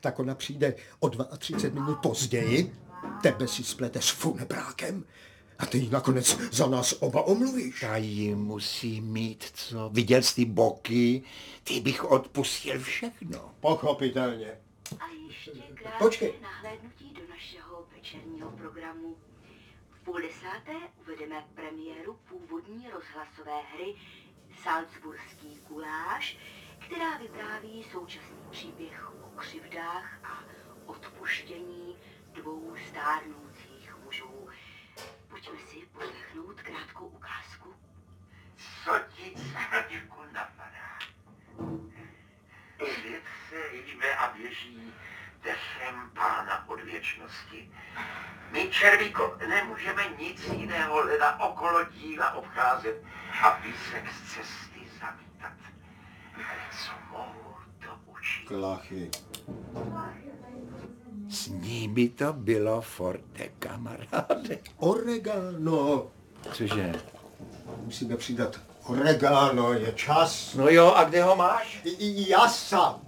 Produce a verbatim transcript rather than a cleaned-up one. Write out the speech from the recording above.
tak ona přijde o třicet dva minut později, tebe si splete s funebrákem a ty ji nakonec za nás oba omluvíš. Ta jí musí mít co. Viděl jsi ty boky, ty bych odpustil všechno. Pochopitelně. A ještě krátké Počkej. nahlédnutí do našeho večerního programu. V půl desáté uvedeme premiéru původní rozhlasové hry Salzburský guláš, která vypráví současný příběh o křivdách a odpuštění dvou stárnoucích mužů. Pojďme si poslechnout krátkou ukázku. Co ti, Chradiku, napadá? Svět se hýbe a běží dechem Pána od věčnosti. My, Červíko, nemůžeme nic jiného leda okolo díla obcházet a písek z cesty zamítat. Ale co mohu, to učit. Klachy. S nimi to bylo forte, kamaráde. Oregano. Cože? Musíme přidat oregano, je čas. No jo, a kde ho máš? I, i jasa.